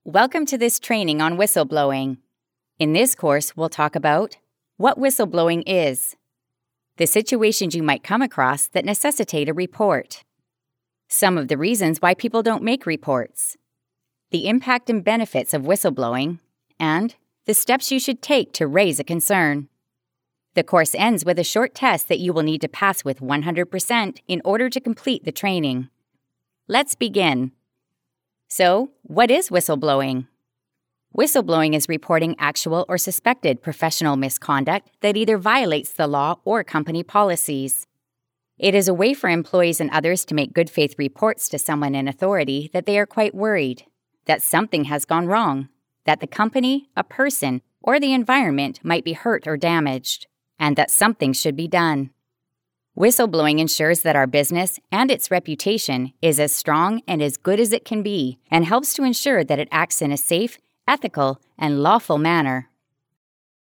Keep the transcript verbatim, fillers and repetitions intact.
Welcome to this training on whistleblowing. In this course, we'll talk about what whistleblowing is, the situations you might come across that necessitate a report, some of the reasons why people don't make reports, the impact and benefits of whistleblowing, and the steps you should take to raise a concern. The course ends with a short test that you will need to pass with one hundred percent in order to complete the training. Let's begin. So, what is whistleblowing? Whistleblowing is reporting actual or suspected professional misconduct that either violates the law or company policies. It is a way for employees and others to make good faith reports to someone in authority that they are quite worried, that something has gone wrong, that the company, a person, or the environment might be hurt or damaged, and that something should be done. Whistleblowing ensures that our business and its reputation is as strong and as good as it can be, and helps to ensure that it acts in a safe, ethical, and lawful manner.